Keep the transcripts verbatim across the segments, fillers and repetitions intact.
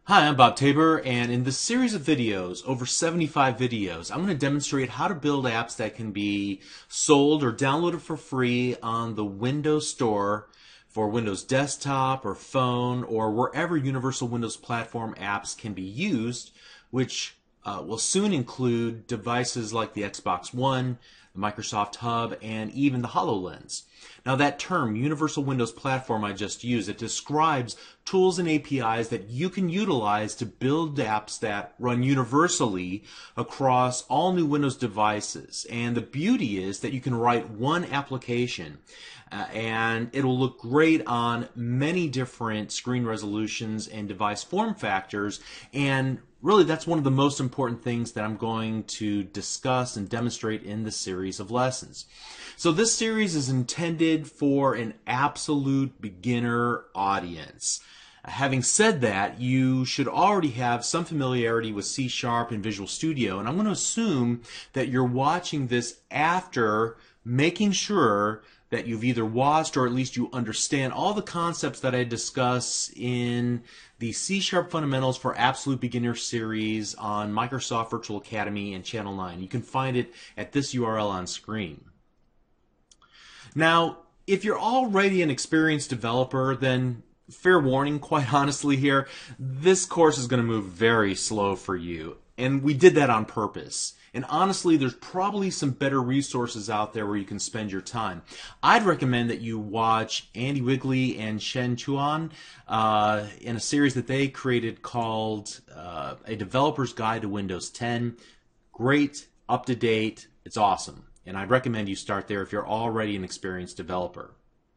Hi, I'm Bob Tabor, and in this series of videos, over seventy-five videos, I'm going to demonstrate how to build apps that can be sold or downloaded for free on the Windows Store for Windows Desktop or phone or wherever Universal Windows Platform apps can be used, which uh, will soon include devices like the Xbox One, the Microsoft Hub, and even the HoloLens. Now that term, Universal Windows Platform, I just used, it describes tools and A P Is that you can utilize to build apps that run universally across all new Windows devices. And the beauty is that you can write one application uh, and it'll look great on many different screen resolutions and device form factors. And really, that's one of the most important things that I'm going to discuss and demonstrate in this series of lessons. So this series is intended for an absolute beginner audience. Having said that, you should already have some familiarity with C Sharp and Visual Studio, and I'm going to assume that you're watching this after making sure that you've either watched or at least you understand all the concepts that I discuss in the C Sharp Fundamentals for Absolute Beginner series on Microsoft Virtual Academy and Channel nine. You can find it at this U R L on screen. Now, if you're already an experienced developer, then fair warning, quite honestly here, this course is going to move very slow for you. And we did that on purpose. And honestly, there's probably some better resources out there where you can spend your time. I'd recommend that you watch Andy Wigley and Shen Chuan uh, in a series that they created called uh, A Developer's Guide to Windows ten. Great, up-to-date, it's awesome. And I'd recommend you start there if you're already an experienced developer.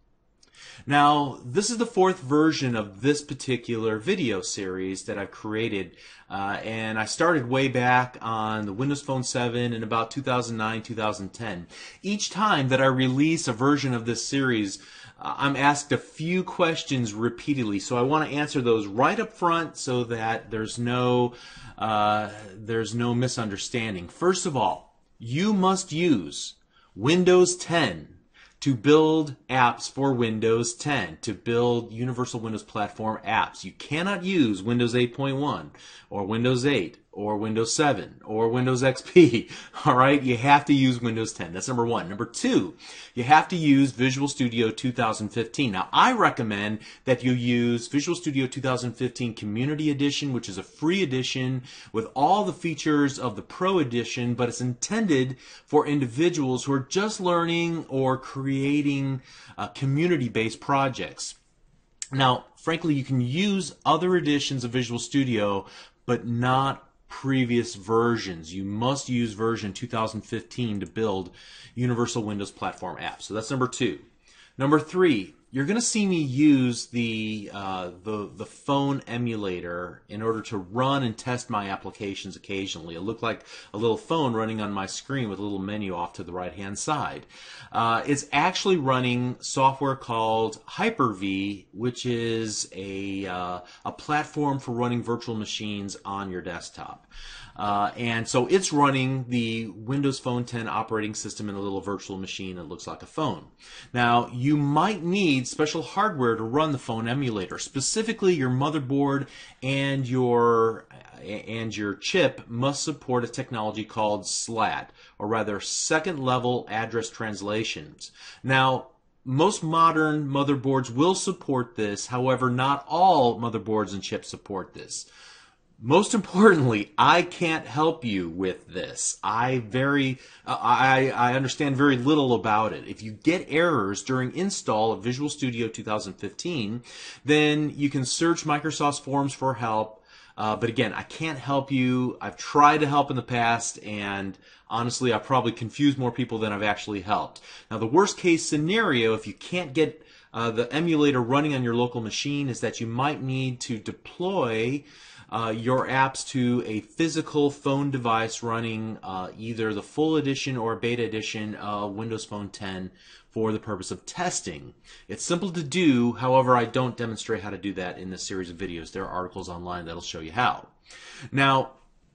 Now, this is the fourth version of this particular video series that I've created, uh, and I started way back on the Windows Phone seven in about two thousand nine, two thousand ten. Each time that I release a version of this series, uh, I'm asked a few questions repeatedly, so I want to answer those right up front so that there's no, uh, there's no misunderstanding. First of all, you must use Windows ten to build apps for Windows ten, to build Universal Windows Platform apps. You cannot use Windows eight point one or Windows eight or Windows seven or Windows X P. All right, you have to use Windows ten. That's number one. Number two, you have to use Visual Studio two thousand fifteen. Now, I recommend that you use Visual Studio two thousand fifteen Community Edition, which is a free edition with all the features of the Pro Edition, but it's intended for individuals who are just learning or creating uh, community-based projects. Now, frankly, you can use other editions of Visual Studio, but not previous versions. You must use version two thousand fifteen to build Universal Windows Platform apps. So that's number two. Number three, you're going to see me use the, uh, the, the phone emulator in order to run and test my applications occasionally. It'll look like a little phone running on my screen with a little menu off to the right-hand side. Uh, it's actually running software called Hyper-V, which is a, uh, a platform for running virtual machines on your desktop. Uh, and so it's running the Windows Phone ten operating system in a little virtual machine that looks like a phone. Now, you might need special hardware to run the phone emulator. Specifically, your motherboard and your and your chip must support a technology called SLAT, or rather Second Level Address Translations. Now, most modern motherboards will support this. However, not all motherboards and chips support this. Most importantly, I can't help you with this. I very, uh, I, I understand very little about it. If you get errors during install of Visual Studio two thousand fifteen, then you can search Microsoft's forums for help. Uh, but again, I can't help you. I've tried to help in the past, and honestly, I've probably confused more people than I've actually helped. Now, the worst case scenario, if you can't get uh, the emulator running on your local machine, is that you might need to deploy Uh, your apps to a physical phone device running uh, either the full edition or beta edition of Windows Phone ten for the purpose of testing. It's simple to do, however, I don't demonstrate how to do that in this series of videos. There are articles online that'll show you how. Now,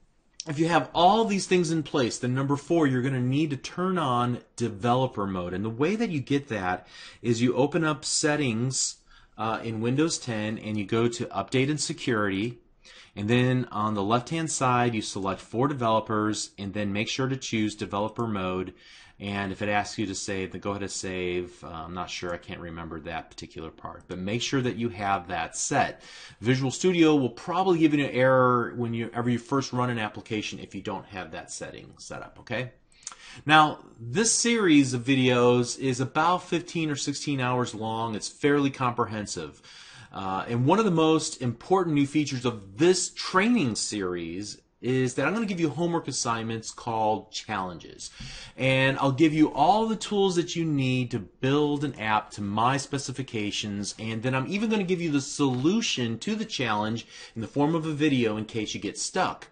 if you have all these things in place, then number four, you're going to need to turn on developer mode. And the way that you get that is you open up settings uh, in Windows ten and you go to Update and Security. And then on the left-hand side, you select for developers, and then make sure to choose developer mode. And if it asks you to save, then go ahead and save. Uh, I'm not sure, I can't remember that particular part, but make sure that you have that set. Visual Studio will probably give you an error whenever you first run an application if you don't have that setting set up, okay? Now, this series of videos is about fifteen or sixteen hours long. It's fairly comprehensive. Uh, and one of the most important new features of this training series is that I'm going to give you homework assignments called challenges. And I'll give you all the tools that you need to build an app to my specifications, and then I'm even going to give you the solution to the challenge in the form of a video in case you get stuck.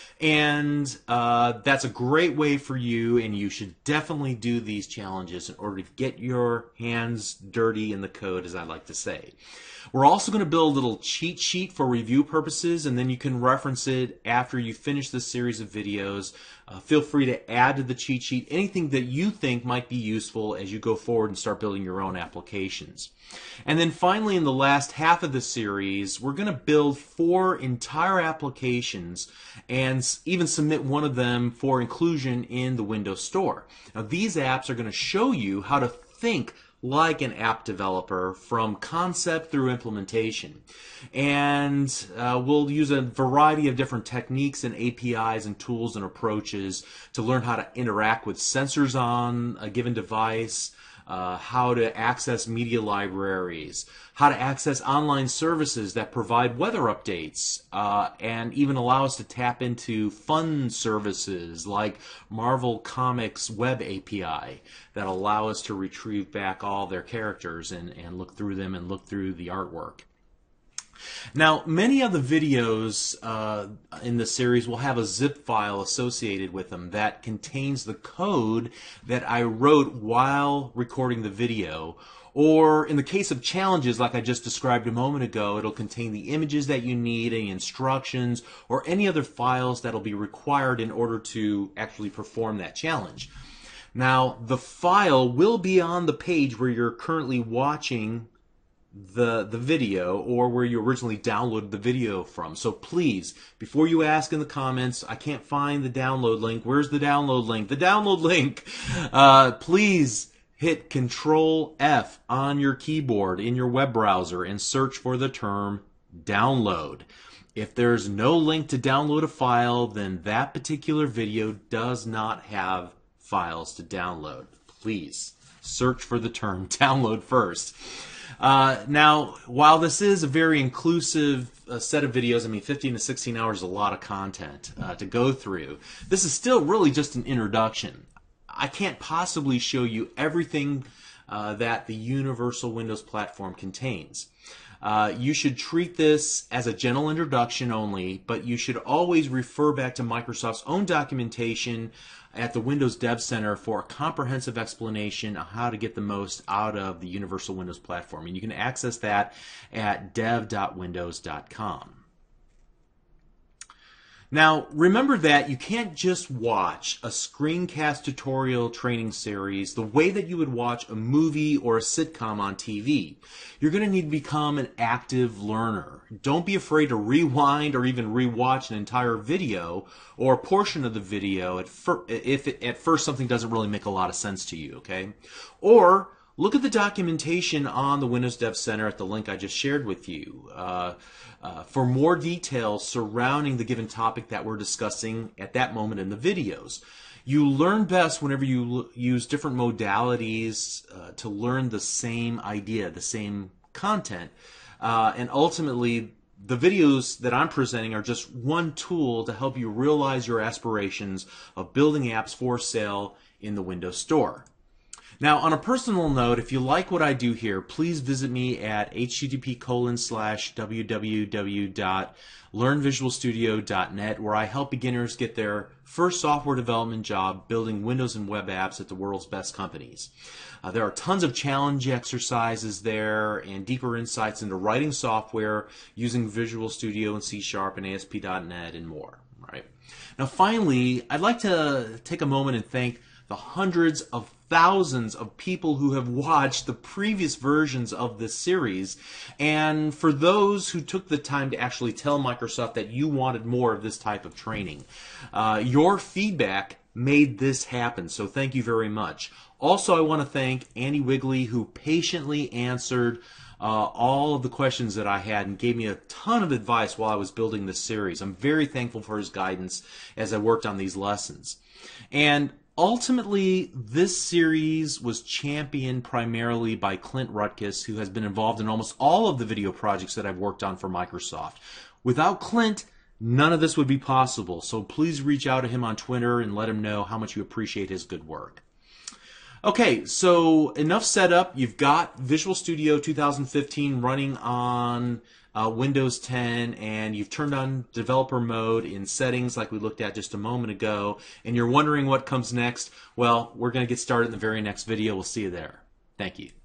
And uh, that's a great way for you, and you should definitely do these challenges in order to get your hands dirty in the code, as I like to say. We're also going to build a little cheat sheet for review purposes, and then you can reference it after you finish this series of videos. Uh, feel free to add to the cheat sheet anything that you think might be useful as you go forward and start building your own applications. And then finally, in the last half of the series, we're going to build four entire applications and even submit one of them for inclusion in the Windows Store. Now, these apps are going to show you how to think like an app developer from concept through implementation. And uh, we'll use a variety of different techniques and A P Is and tools and approaches to learn how to interact with sensors on a given device, Uh, how to access media libraries, how to access online services that provide weather updates, uh, and even allow us to tap into fun services like Marvel Comics Web A P I that allow us to retrieve back all their characters and, and look through them and look through the artwork. Now, many of the videos uh, in the series will have a zip file associated with them that contains the code that I wrote while recording the video. Or in the case of challenges, like I just described a moment ago, it'll contain the images that you need, any instructions, or any other files that'll be required in order to actually perform that challenge. Now, the file will be on the page where you're currently watching the the video, or where you originally downloaded the video from. So please, before you ask in the comments, I can't find the download link, where's the download link? The download link! Uh, please hit Control F on your keyboard in your web browser and search for the term download. If there's no link to download a file, then that particular video does not have files to download. Please search for the term download first. Uh, now, while this is a very inclusive uh, set of videos, I mean, fifteen to sixteen hours is a lot of content uh, to go through. This is still really just an introduction. I can't possibly show you everything uh, that the Universal Windows Platform contains. Uh, you should treat this as a general introduction only, but you should always refer back to Microsoft's own documentation at the Windows Dev Center for a comprehensive explanation on how to get the most out of the Universal Windows Platform. And you can access that at dev dot windows dot com. Now, remember that you can't just watch a screencast tutorial training series the way that you would watch a movie or a sitcom on T V. You're going to need to become an active learner. Don't be afraid to rewind or even rewatch an entire video or a portion of the video at fir- if it, at first something doesn't really make a lot of sense to you, okay? Or look at the documentation on the Windows Dev Center at the link I just shared with you uh, uh, for more details surrounding the given topic that we're discussing at that moment in the videos. You learn best whenever you l- use different modalities uh, to learn the same idea, the same content. Uh, and ultimately, the videos that I'm presenting are just one tool to help you realize your aspirations of building apps for sale in the Windows Store. Now, on a personal note, if you like what I do here, please visit me at http colon slash www dot learn visual studio dot net, where I help beginners get their first software development job building Windows and web apps at the world's best companies. Uh, there are tons of challenge exercises there and deeper insights into writing software using Visual Studio and C Sharp and A S P dot net and more. Right. Now, finally, I'd like to take a moment and thank the hundreds of thousands of people who have watched the previous versions of this series, and for those who took the time to actually tell Microsoft that you wanted more of this type of training. Uh, your feedback made this happen, so thank you very much. Also, I want to thank Andy Wigley, who patiently answered uh, all of the questions that I had and gave me a ton of advice while I was building this series. I'm very thankful for his guidance as I worked on these lessons. And ultimately, this series was championed primarily by Clint Rutkus, who has been involved in almost all of the video projects that I've worked on for Microsoft. Without Clint, none of this would be possible, so please reach out to him on Twitter and let him know how much you appreciate his good work. Okay, so enough setup. You've got Visual Studio two thousand fifteen running on uh, Windows ten, and you've turned on developer mode in settings like we looked at just a moment ago, and you're wondering what comes next. Well, we're going to get started in the very next video. We'll see you there. Thank you.